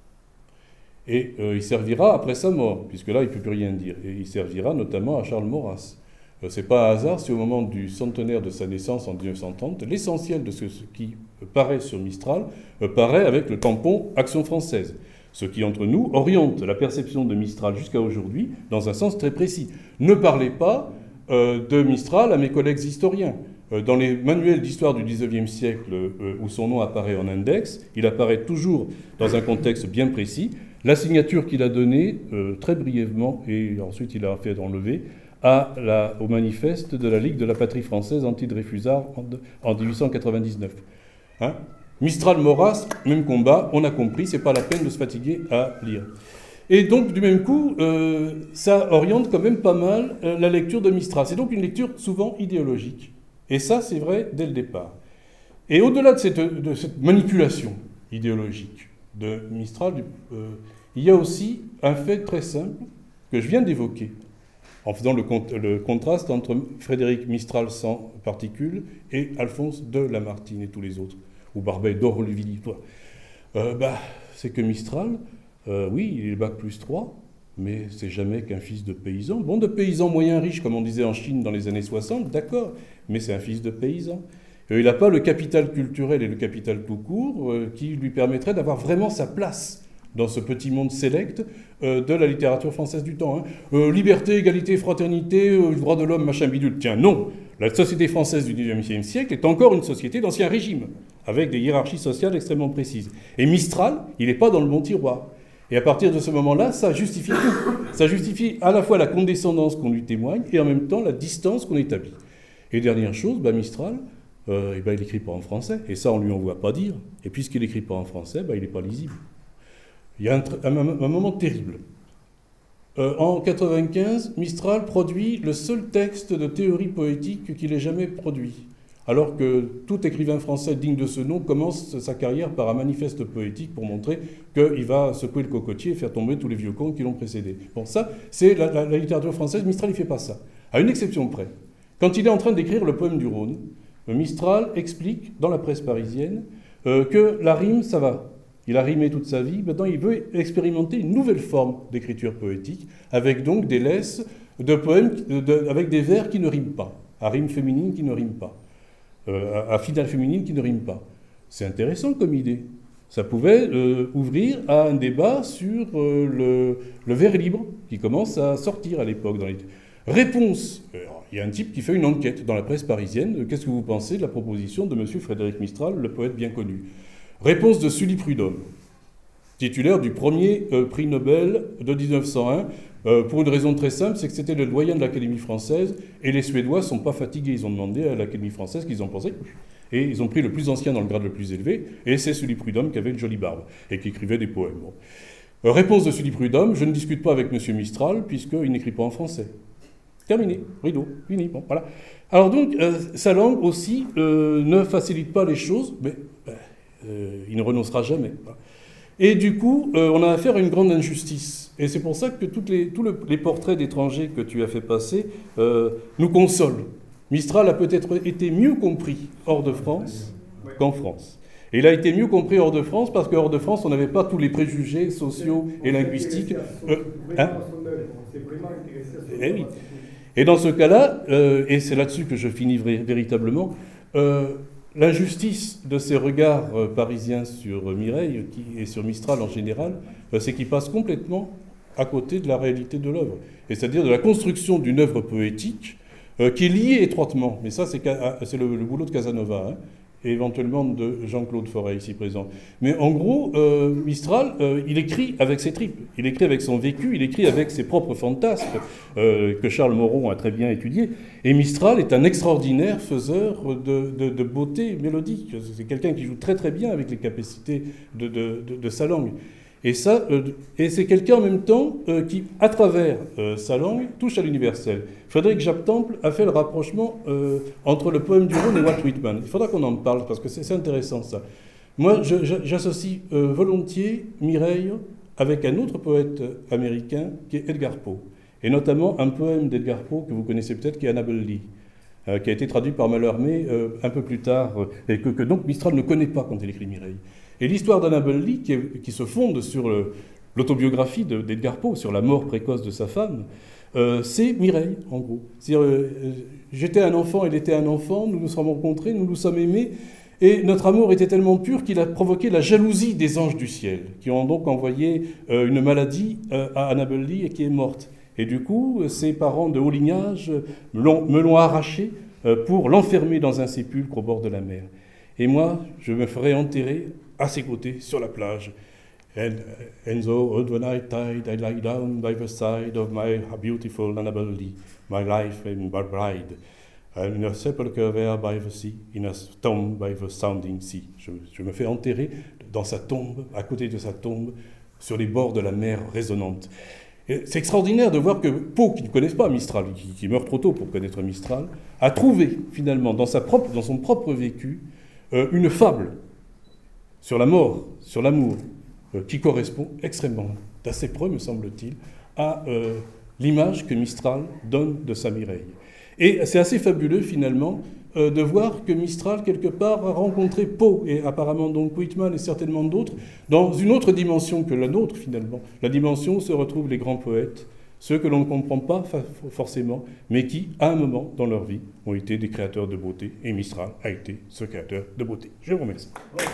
[SPEAKER 2] Et euh, il servira après sa mort, puisque là, il ne peut plus rien dire. Et il servira notamment à Charles Maurras. Euh, ce n'est pas un hasard si au moment du centenaire de sa naissance en mille neuf cent trente, l'essentiel de ce, ce qui paraît sur Mistral euh, paraît avec le tampon Action française. Ce qui, entre nous, oriente la perception de Mistral jusqu'à aujourd'hui dans un sens très précis. Ne parlez pas euh, de Mistral à mes collègues historiens. Euh, dans les manuels d'histoire du dix-neuvième siècle, euh, où son nom apparaît en index, il apparaît toujours dans un contexte bien précis. La signature qu'il a donnée, euh, très brièvement, et ensuite il a fait enlever, à la, au manifeste de la Ligue de la patrie française anti-Dreyfusard en, en dix-huit cent quatre-vingt-dix-neuf. Hein? Mistral-Maurras, même combat, on a compris, c'est pas la peine de se fatiguer à lire. Et donc, du même coup, euh, ça oriente quand même pas mal euh, la lecture de Mistral. C'est donc une lecture souvent idéologique. Et ça, c'est vrai dès le départ. Et au-delà de cette, de cette manipulation idéologique de Mistral, euh, il y a aussi un fait très simple que je viens d'évoquer. en faisant le, cont- le contraste entre Frédéric Mistral sans particules et Alphonse de Lamartine et tous les autres, ou Barbey d'Orlevilly. Euh, bah, c'est que Mistral, euh, oui, il est bac plus trois, mais c'est jamais qu'un fils de paysan. Bon, de paysan moyen riche, comme on disait en Chine dans les années soixante, d'accord, mais c'est un fils de paysan. Euh, il n'a pas le capital culturel et le capital tout court euh, qui lui permettrait d'avoir vraiment sa place dans ce petit monde sélect euh, de la littérature française du temps. Hein. Euh, liberté, égalité, fraternité, euh, droit de l'homme, machin bidule. Tiens, non. La société française du dix-neuvième siècle est encore une société d'ancien régime, avec des hiérarchies sociales extrêmement précises. Et Mistral, il n'est pas dans le bon tiroir. Et à partir de ce moment-là, ça justifie tout. Ça justifie à la fois la condescendance qu'on lui témoigne et en même temps la distance qu'on établit. Et dernière chose, bah Mistral, euh, eh ben, il n'écrit pas en français. Et ça, on ne lui envoie pas dire. Et puisqu'il n'écrit pas en français, bah, il n'est pas lisible. Il y a un, un, un moment terrible. Euh, en quatre-vingt-quinze, Mistral produit le seul texte de théorie poétique qu'il ait jamais produit. Alors que tout écrivain français digne de ce nom commence sa carrière par un manifeste poétique pour montrer qu'il va secouer le cocotier et faire tomber tous les vieux cons qui l'ont précédé. Bon, ça, c'est la, la, la littérature française. Mistral, il ne fait pas ça. À une exception près. Quand il est en train d'écrire le poème du Rhône, Mistral explique, dans la presse parisienne, euh, que la rime, ça va. Il a rimé toute sa vie. Maintenant, il veut expérimenter une nouvelle forme d'écriture poétique, avec donc des laisses de poèmes de, avec des vers qui ne riment pas, à rime féminine qui ne rime pas. Euh, à finale féminine qui ne rime pas. C'est intéressant comme idée. Ça pouvait euh, ouvrir à un débat sur euh, le, le vers libre qui commence à sortir à l'époque. Dans les... Réponse. Alors, il y a un type qui fait une enquête dans la presse parisienne. Qu'est-ce que vous pensez de la proposition de M. Frédéric Mistral, le poète bien connu? Réponse de Sully Prudhomme, titulaire du premier euh, prix Nobel de dix-neuf cent un, euh, pour une raison très simple, c'est que c'était le doyen de l'Académie française, et les Suédois ne sont pas fatigués. Ils ont demandé à l'Académie française qu'ils en pensaient, et ils ont pris le plus ancien dans le grade le plus élevé, et c'est Sully Prudhomme qui avait une jolie barbe, et qui écrivait des poèmes. Bon. Euh, réponse de Sully Prudhomme, je ne discute pas avec M. Mistral, puisqu'il n'écrit pas en français. Terminé, rideau, fini, bon, voilà. Alors donc, euh, sa langue aussi euh, ne facilite pas les choses, mais ben, euh, il ne renoncera jamais. Voilà. Et du coup, euh, on a affaire à une grande injustice. Et c'est pour ça que toutes les, tous le, les portraits d'étrangers que tu as fait passer euh, nous consolent. Mistral a peut-être été mieux compris hors de France qu'en France. Et il a été mieux compris hors de France parce qu'hors de France, on n'avait pas tous les préjugés sociaux et linguistiques. Euh, hein et, oui. Et dans ce cas-là, euh, et c'est là-dessus que je finis véritablement, euh, l'injustice de ces regards euh, parisiens sur euh, Mireille qui, et sur Mistral en général, euh, c'est qu'ils passent complètement à côté de la réalité de l'œuvre. Et c'est-à-dire de la construction d'une œuvre poétique euh, qui est liée étroitement, mais ça c'est, c'est le, le boulot de Casanova, hein, et éventuellement de Jean-Claude Forêt ici présent. Mais en gros, euh, Mistral, euh, il écrit avec ses tripes, il écrit avec son vécu, il écrit avec ses propres fantasmes, euh, que Charles Moron a très bien étudié. Et Mistral est un extraordinaire faiseur de, de, de beauté mélodique. C'est quelqu'un qui joue très très bien avec les capacités de, de, de, de sa langue. Et, ça, euh, et c'est quelqu'un en même temps euh, qui, à travers euh, sa langue, touche à l'universel. Frédéric Jacques-Temple a fait le rapprochement euh, entre le poème du Rhône et Walt Whitman. Il faudra qu'on en parle parce que c'est, c'est intéressant ça. Moi, je, j'associe euh, volontiers Mireille avec un autre poète américain qui est Edgar Poe. Et notamment un poème d'Edgar Poe que vous connaissez peut-être qui est Annabel Lee, euh, qui a été traduit par Mallarmé euh, un peu plus tard euh, et que, que donc Mistral ne connaît pas quand il écrit Mireille. Et l'histoire d'Annabel Lee, qui, est, qui se fonde sur le, l'autobiographie de, d'Edgar Poe, sur la mort précoce de sa femme, euh, c'est Mireille, en gros. C'est-à-dire, euh, j'étais un enfant, elle était un enfant, nous nous sommes rencontrés, nous nous sommes aimés, et notre amour était tellement pur qu'il a provoqué la jalousie des anges du ciel, qui ont donc envoyé euh, une maladie euh, à Annabel Lee et qui est morte. Et du coup, ses parents de haut lignage me l'ont, me l'ont arraché euh, pour l'enfermer dans un sépulcre au bord de la mer. Et moi, je me ferai enterrer à ses côtés, sur la plage. And, and so, on the night tide, I lie down by the side of my beautiful Annabel Lee, my life and my bride, in a sepulchre there by the sea, in a tomb by the sounding sea. Je, je me fais enterrer dans sa tombe, à côté de sa tombe, sur les bords de la mer résonnante. Et c'est extraordinaire de voir que Poe, qui ne connaît pas Mistral, qui, qui meurt trop tôt pour connaître Mistral, a trouvé finalement dans, sa propre, dans son propre vécu euh, une fable sur la mort, sur l'amour, euh, qui correspond extrêmement, d'assez près, me semble-t-il, à, euh, l'image que Mistral donne de sa Mireille. Et c'est assez fabuleux finalement euh, de voir que Mistral quelque part a rencontré Poe et apparemment donc Whitman et certainement d'autres dans une autre dimension que la nôtre finalement. La dimension où se retrouvent les grands poètes, ceux que l'on ne comprend pas forcément, mais qui, à un moment dans leur vie, ont été des créateurs de beauté. Et Mistral a été ce créateur de beauté. Je vous remercie.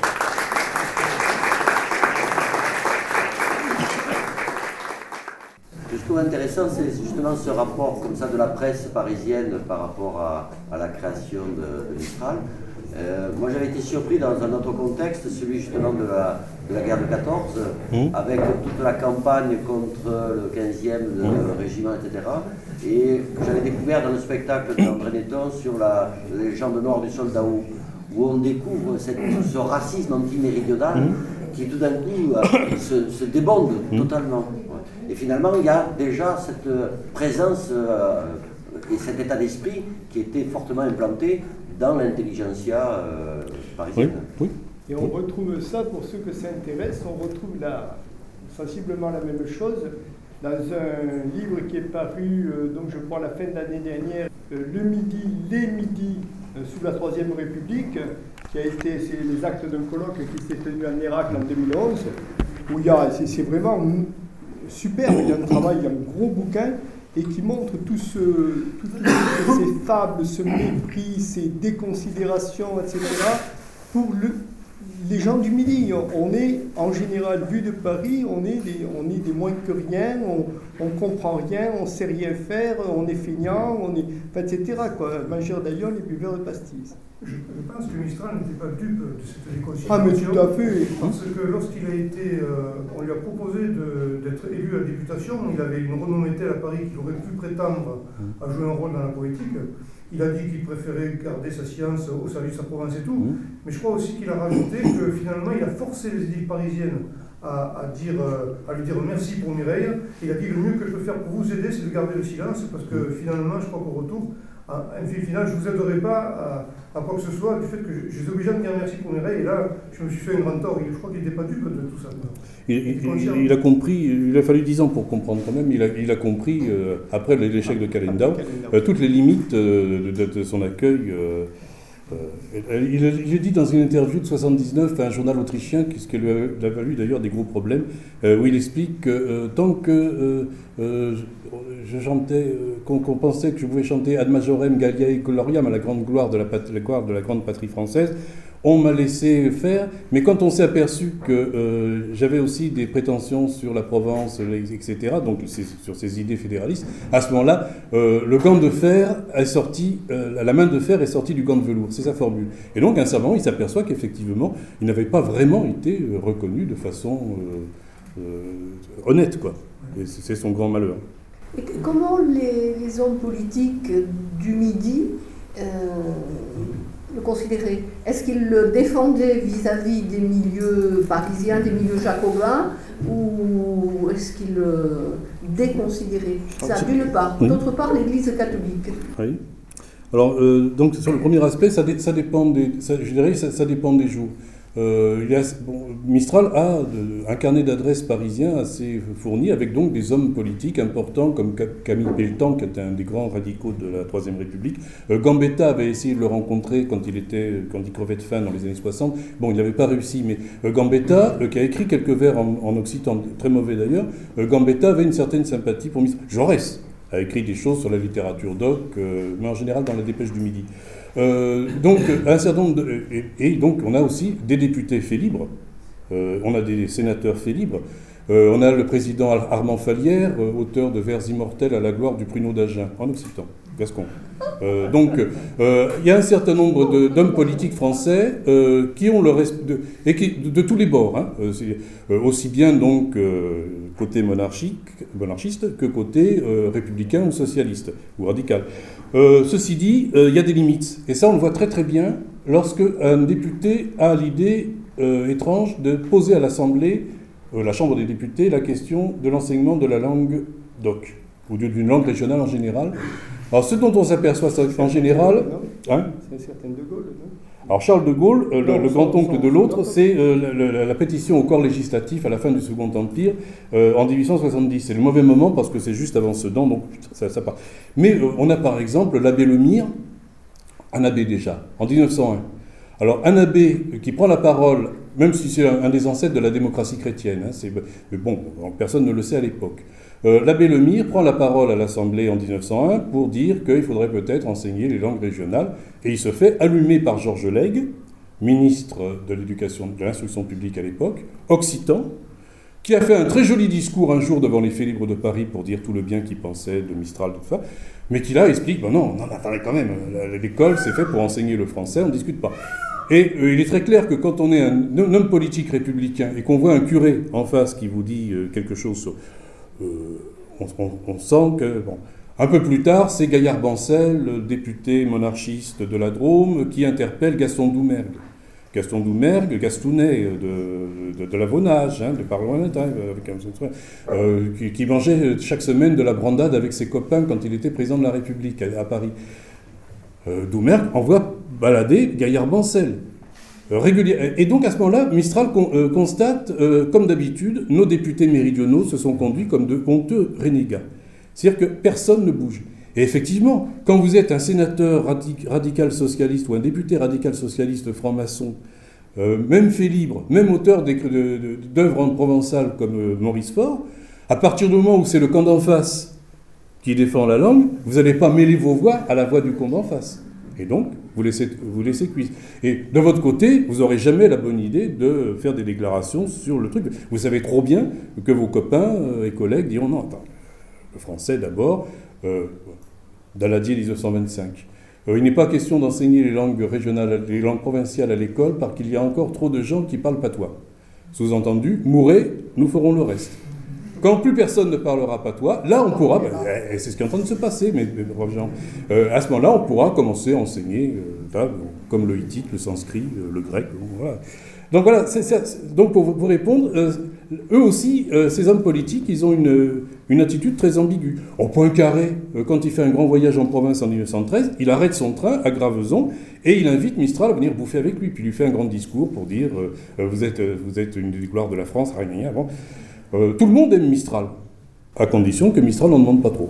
[SPEAKER 1] Ce que je trouve intéressant, c'est justement ce rapport comme ça de la presse parisienne par rapport à, à la création de, de Mistral. Euh, moi, j'avais été surpris dans un autre contexte, celui justement de la, de la guerre de quatorze, mmh. avec toute la campagne contre le quinzième le mmh. régiment, et cetera. Et que j'avais découvert dans le spectacle d'André Netton sur la légende nord du soldat où, où on découvre cette, ce racisme anti-méridional mmh. qui tout d'un coup euh, se, se débonde mmh. totalement. Et finalement, il y a déjà cette présence euh, et cet état d'esprit qui était fortement implanté dans l'intelligentsia euh, parisienne.
[SPEAKER 2] Oui, oui.
[SPEAKER 3] Et on retrouve ça, pour ceux que ça intéresse, on retrouve là, sensiblement la même chose dans un livre qui est paru, euh, donc je crois, à la fin de l'année dernière, euh, Le Midi, les Midis, euh, sous la Troisième République, qui a été, c'est les actes d'un colloque qui s'est tenu à Nérac en deux mille onze, où il y a, c'est, c'est vraiment superbe, il y a un travail, il y a un gros bouquin, et qui montre tout ce, tout, toutes ces fables, ce mépris, ces déconsidérations, et cetera, pour le, les gens du Midi. On est, en général, vu de Paris, on est des, on est des moins que rien, on ne comprend rien, on ne sait rien faire, on est feignant, on est, et cetera. Mangeur d'aïeul et buveur de pastis.
[SPEAKER 4] Je, je pense que Mistral n'était pas dupe de cette déconsidération.
[SPEAKER 3] Ah, mais tout à fait.
[SPEAKER 4] Parce que lorsqu'il a été, euh, on lui a proposé de, d'être élu à la députation, il avait une renommée telle à Paris qu'il aurait pu prétendre à jouer un rôle dans la politique. Il a dit qu'il préférait garder sa science au service de sa province et tout. Mais je crois aussi qu'il a rajouté que finalement, il a forcé les élites parisiennes à, à, dire, à lui dire merci pour Mireille. Il a dit le mieux que je peux faire pour vous aider, c'est de garder le silence, parce que finalement, je crois qu'au retour, à un final, je ne vous aiderai pas à, à quoi que ce soit du fait que je, je suis obligé de dire merci pour Mireille. Et là, je me suis fait un grand tort. Je crois qu'il n'était pas dupe de tout ça.
[SPEAKER 2] Il, il, il, il a compris, il a fallu dix ans pour comprendre quand même, il a, il a compris, euh, après l'échec de Calendau, euh, toutes les limites euh, de, de, de son accueil. Euh, euh, il, il a dit dans une interview de soixante-dix-neuf à un journal autrichien, ce qui lui a valu d'ailleurs des gros problèmes, euh, où il explique que euh, tant que euh, euh, je chantais, euh, qu'on, qu'on pensait que je pouvais chanter Ad Majorem Galliae Gloriam à la grande gloire de la, pat- la gloire de la grande patrie française, on m'a laissé faire, mais quand on s'est aperçu que euh, j'avais aussi des prétentions sur la Provence, et cetera, donc sur ces idées fédéralistes, à ce moment-là, euh, le gant de fer est sorti, euh, la main de fer est sortie du gant de velours, c'est sa formule. Et donc, à un certain moment, il s'aperçoit qu'effectivement, il n'avait pas vraiment été reconnu de façon euh, euh, honnête, quoi. Et c'est son grand malheur.
[SPEAKER 5] Et comment les, les hommes politiques du Midi euh, le considéraient? Est-ce qu'ils le défendaient vis-à-vis des milieux parisiens, des milieux jacobins, ou est-ce qu'ils le déconsidéraient? Ça, d'une part.
[SPEAKER 2] Oui.
[SPEAKER 5] D'autre part, l'Église catholique.
[SPEAKER 2] Oui. Alors, euh, donc, sur le premier aspect, ça, dé, ça dépend des, ça, je dirais, ça, ça dépend des jours. Euh, il y a, bon, Mistral a de, un carnet d'adresses parisien assez fourni, avec donc des hommes politiques importants comme Camille Pelletan, qui était un des grands radicaux de la Troisième République. Euh, Gambetta avait essayé de le rencontrer quand il, était, quand il crevait de faim dans les années soixante. Bon, il n'avait pas réussi, mais euh, Gambetta, euh, qui a écrit quelques vers en, en occitan, très mauvais d'ailleurs, euh, Gambetta avait une certaine sympathie pour Mistral. Jaurès a écrit des choses sur la littérature doc, euh, mais en général dans la Dépêche du Midi. Euh, donc, un certain nombre de, et, et donc, on a aussi des députés faits libres, euh, on a des sénateurs faits libres, euh, on a le président Armand Fallière, euh, auteur de Vers immortels à la gloire du pruneau d'Agen, en occitan, gascon. Euh, donc, euh, il y a un certain nombre de, d'hommes politiques français euh, qui ont le respect, de, et qui, de, de tous les bords, hein, euh, c'est, euh, aussi bien donc euh, côté monarchique, monarchiste que côté euh, républicain ou socialiste ou radical. Euh, ceci dit, il euh, y a des limites. Et ça, on le voit très très bien lorsque un député a l'idée euh, étrange de poser à l'Assemblée, euh, la Chambre des députés, la question de l'enseignement de la langue doc, ou d'une langue régionale en général, Alors, ce dont on s'aperçoit en général... Hein,
[SPEAKER 3] c'est un certain de Gaulle, non?
[SPEAKER 2] Alors, Charles de Gaulle, euh,
[SPEAKER 3] non,
[SPEAKER 2] le, le
[SPEAKER 3] son,
[SPEAKER 2] grand-oncle
[SPEAKER 3] son,
[SPEAKER 2] de l'autre,
[SPEAKER 3] son,
[SPEAKER 2] c'est euh, la, la, la pétition au corps législatif à la fin du Second Empire, euh, en dix-huit cent soixante-dix. C'est le mauvais moment parce que c'est juste avant Sedan, donc ça, ça part. Mais euh, on a par exemple l'abbé Lemire, un abbé déjà, en dix-neuf cent un. Alors, un abbé qui prend la parole, même si c'est un, un des ancêtres de la démocratie chrétienne, hein, c'est, mais bon, personne ne le sait à l'époque. Euh, l'abbé Lemire prend la parole à l'Assemblée en dix-neuf cent un pour dire qu'il faudrait peut-être enseigner les langues régionales, et il se fait allumer par Georges Lègue, ministre de l'éducation, de l'instruction publique à l'époque, occitan, qui a fait un très joli discours un jour devant les Faits libres de Paris pour dire tout le bien qu'il pensait de Mistral, tout ça, mais qui là explique, ben non, non, attendez quand même, l'école c'est fait pour enseigner le français, on ne discute pas. Et euh, il est très clair que quand on est un, un homme politique républicain et qu'on voit un curé en face qui vous dit euh, quelque chose sur... Euh, on, on, on sent que, bon, un peu plus tard, c'est Gaillard Bancel, le député monarchiste de la Drôme, qui interpelle Gaston Doumergue. Gaston Doumergue, Gastounet de, de, de l'Avonage, hein, de Parlement, avec un, euh, qui, qui mangeait chaque semaine de la brandade avec ses copains quand il était président de la République à, à Paris. Euh, Doumergue envoie balader Gaillard Bancel. Régulier. Et donc à ce moment-là, Mistral con, euh, constate, euh, comme d'habitude, nos députés méridionaux se sont conduits comme de honteux renégats. C'est-à-dire que personne ne bouge. Et effectivement, quand vous êtes un sénateur radic- radical socialiste ou un député radical socialiste franc-maçon, euh, même fait libre, même auteur de, de, d'œuvres en provençal comme euh, Maurice Faure, à partir du moment où c'est le camp d'en face qui défend la langue, vous n'allez pas mêler vos voix à la voix du camp d'en face. Et donc, vous laissez, vous laissez cuire. Et de votre côté, vous n'aurez jamais la bonne idée de faire des déclarations sur le truc. Vous savez trop bien que vos copains et collègues diront non, attends, le français d'abord, euh, Daladier dix-neuf cent vingt-cinq. Euh, il n'est pas question d'enseigner les langues régionales, les langues provinciales à l'école parce qu'il y a encore trop de gens qui parlent patois. Sous-entendu, mourrez, nous ferons le reste. Quand plus personne ne parlera patois, là on pourra, ben, c'est ce qui est en train de se passer, mais, mais bref, genre, euh, à ce moment-là, on pourra commencer à enseigner, euh, là, comme le hittite, le sanskrit, euh, le grec, bon, voilà. Donc voilà, c'est, c'est, donc pour vous répondre, euh, eux aussi, euh, ces hommes politiques, ils ont une, une attitude très ambiguë. Au Poincaré, euh, quand il fait un grand voyage en province en dix-neuf cent treize, il arrête son train à Graveson et il invite Mistral à venir bouffer avec lui, puis il lui fait un grand discours pour dire euh, vous êtes, vous êtes une des gloires de la France, rien, rien, bon. Euh, tout le monde aime Mistral, à condition que Mistral n'en demande pas trop.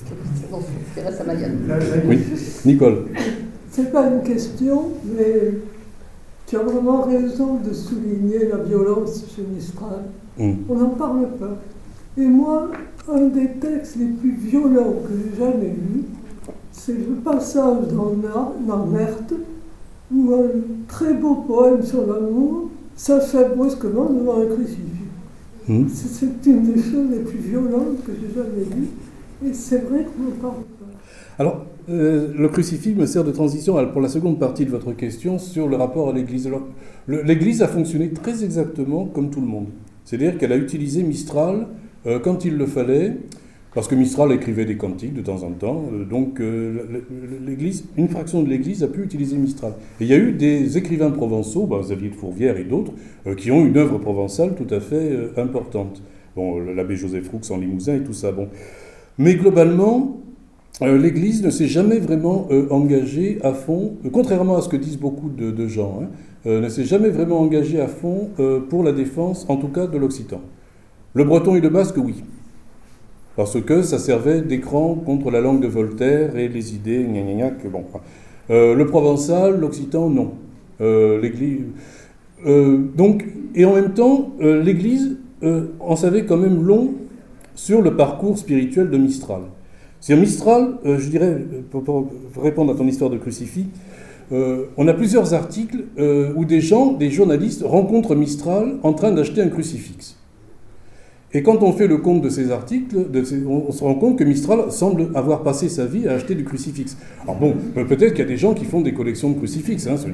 [SPEAKER 2] Oui, Nicole.
[SPEAKER 6] C'est pas une question, mais tu as vraiment raison de souligner la violence chez Mistral. Mm. On n'en parle pas. Et moi, un des textes les plus violents que j'ai jamais lus, c'est le passage dans Narmerte, où un très beau poème sur l'amour s'achève brusquement devant un crucifix. Mmh. C'est une des choses les plus violentes que j'ai jamais lues, et c'est vrai qu'on n'en parle pas.
[SPEAKER 2] Alors, euh, le crucifix me sert de transition pour la seconde partie de votre question sur le rapport à l'Église. Alors, le, l'Église a fonctionné très exactement comme tout le monde. C'est-à-dire qu'elle a utilisé Mistral euh, quand il le fallait, parce que Mistral écrivait des cantiques de temps en temps, euh, donc euh, l'Église, une fraction de l'Église a pu utiliser Mistral. Et il y a eu des écrivains provençaux, ben, Xavier de Fourvière et d'autres, euh, qui ont une œuvre provençale tout à fait euh, importante. Bon, l'abbé Joseph Roux en Limousin et tout ça, bon. Mais globalement, euh, l'Église ne s'est jamais vraiment euh, engagée à fond, euh, contrairement à ce que disent beaucoup de, de gens, hein, euh, ne s'est jamais vraiment engagée à fond euh, pour la défense, en tout cas, de l'Occitan. Le breton et le basque, oui. Parce que ça servait d'écran contre la langue de Voltaire et les idées, gna gna gna, que bon. Euh, le provençal, l'occitan, non. Euh, l'église. Euh, donc, et en même temps, euh, l'Église euh, en savait quand même long sur le parcours spirituel de Mistral. C'est Mistral, euh, je dirais, pour, pour répondre à ton histoire de crucifix, euh, on a plusieurs articles euh, où des gens, des journalistes, rencontrent Mistral en train d'acheter un crucifix. Et quand on fait le compte de ces articles, de ces, on, on se rend compte que Mistral semble avoir passé sa vie à acheter du crucifix. Alors bon, peut-être qu'il y a des gens qui font des collections de crucifix, hein,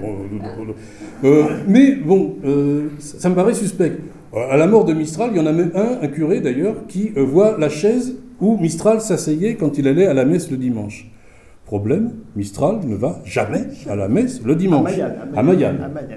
[SPEAKER 2] euh, mais bon, euh, ça me paraît suspect. À la mort de Mistral, il y en a même un, un curé d'ailleurs, qui euh, voit la chaise où Mistral s'asseyait quand il allait à la messe le dimanche. Problème, Mistral ne va jamais à la messe le dimanche.
[SPEAKER 3] À Mayenne. À Mayenne.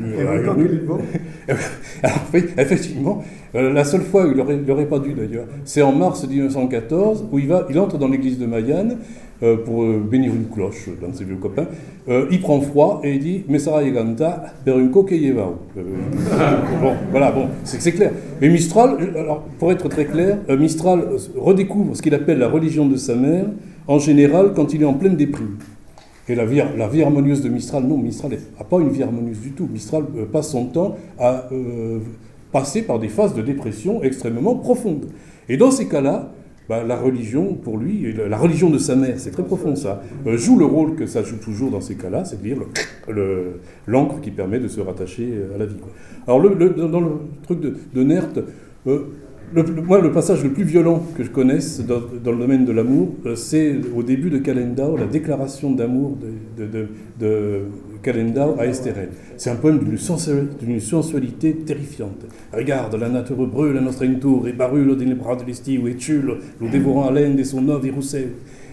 [SPEAKER 2] Alors, effectivement, euh, la seule fois où il n'aurait pas dû d'ailleurs, c'est en mars mille neuf cent quatorze, où il, va, il entre dans l'église de Mayenne euh, pour euh, bénir une cloche dans ses vieux copains. Euh, il prend froid et il dit « Mesara yeganta per un kokeyevao ». Bon, voilà, bon, c'est, c'est clair. Mais Mistral, alors, pour être très clair, euh, Mistral redécouvre ce qu'il appelle la religion de sa mère, en général, quand il est en pleine déprime. Et la vie, la vie harmonieuse de Mistral, non, Mistral n'a pas une vie harmonieuse du tout. Mistral euh, passe son temps à euh, passer par des phases de dépression extrêmement profondes. Et dans ces cas-là, bah, la religion, pour lui, la religion de sa mère, c'est très profond ça, euh, joue le rôle que ça joue toujours dans ces cas-là, c'est-à-dire le, le, l'encre qui permet de se rattacher à la vie, quoi. Alors, le, le, dans le truc de, de Nert, euh, Le, le, moi, le passage le plus violent que je connaisse dans, dans le domaine de l'amour, euh, c'est au début de Calendau, la déclaration d'amour de, de, de, de Calendau à Estérel. C'est un poème d'une sensualité, d'une sensualité terrifiante. Regarde, la nature brûle la nostra intour, et barule dans les bras de l'estiu, et tue le dévorant haleine de son œuvre et roussel.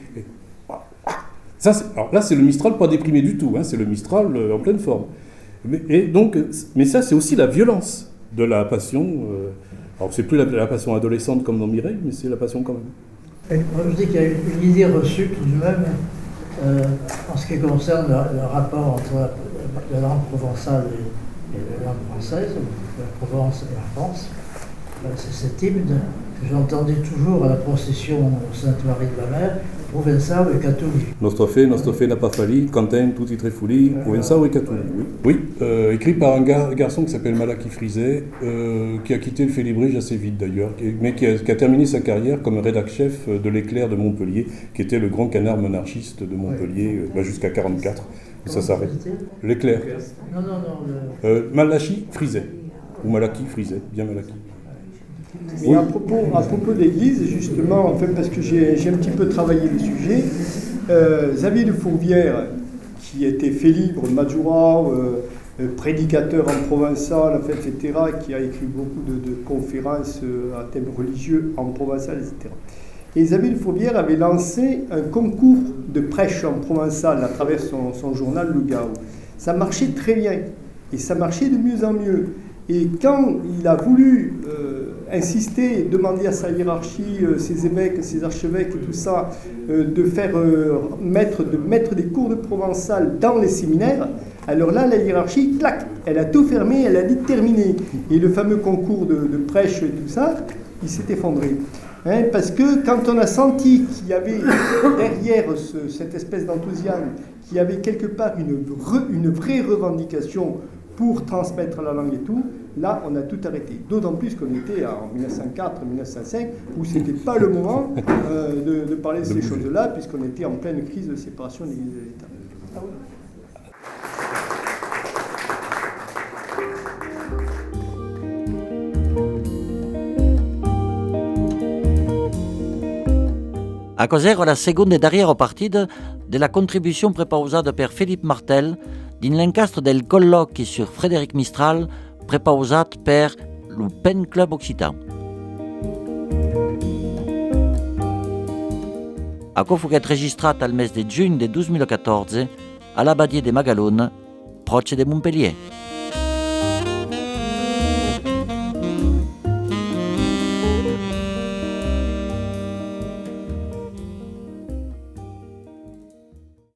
[SPEAKER 2] Ça, c'est, alors là, c'est le Mistral pas déprimé du tout, hein, c'est le Mistral euh, en pleine forme. Mais, et donc, mais ça, c'est aussi la violence de la passion. Euh, Alors, c'est plus la, la passion adolescente comme dans Mireille, mais c'est la passion quand même.
[SPEAKER 7] Et moi, je dis qu'il y a une idée reçue tout de même euh, en ce qui concerne le, le rapport entre la, la langue provençale et, et la langue française, la Provence et la France. C'est cet hymne que j'entendais toujours à la procession au Sainte-Marie de la Mer, Provençal et catholique.
[SPEAKER 2] Nostra fe, nostra fe n'a pas falli, Quentin, tutti tre fuli, Provençal et catholique. Oui, oui euh, écrit par un gar- garçon qui s'appelle Malachi Frizet, euh, qui a quitté le Félibrige assez vite d'ailleurs, mais qui a, qui a terminé sa carrière comme rédac-chef de l'Éclair de Montpellier, qui était le grand canard monarchiste de Montpellier euh, bah, jusqu'à quarante-quatre. Et ça s'arrête. L'Éclair.
[SPEAKER 7] Non, non, non. Le...
[SPEAKER 2] Euh, Malachi Frizet, ou Malachi Frizet, bien Malachi.
[SPEAKER 3] Et oui. à, propos, à propos d'église, justement, enfin, parce que j'ai, j'ai un petit peu travaillé le sujet, euh, Xavier de Fourvière, qui était félibre, Majura, euh, prédicateur en provençal, enfin, et cetera, qui a écrit beaucoup de, de conférences euh, à thème religieux en provençal, et cetera. Et Xavier de Fourvière avait lancé un concours de prêche en provençal à travers son, son journal Le Gao. Ça marchait très bien, et ça marchait de mieux en mieux. Et quand il a voulu euh, insister, demander à sa hiérarchie, euh, ses évêques, ses archevêques et tout ça, euh, de faire euh, mettre, de mettre des cours de provençal dans les séminaires, alors là, la hiérarchie, clac, elle a tout fermé, elle a dit terminé. Et le fameux concours de, de prêche et tout ça, il s'est effondré. Hein, parce que quand on a senti qu'il y avait derrière ce, cette espèce d'enthousiasme, qu'il y avait quelque part une, une vraie revendication pour transmettre la langue et tout, là, on a tout arrêté. D'autant plus qu'on était en mille neuf cent quatre mille neuf cent cinq, où ce n'était pas le moment euh, de, de parler de ces choses-là, puisqu'on était en pleine crise de séparation de l'Église et de l'État. Ah oui.
[SPEAKER 1] A causer la seconda e darriera partita della contribuzione prepausata per Philippe Martel din l'encastre del colloqui sur Frédéric Mistral prepausat per lo Pen Club Occitan. Acco fu registrat al mese di giugno del duemilaquattordici all'Abbadie de Magalone, proche de Montpellier.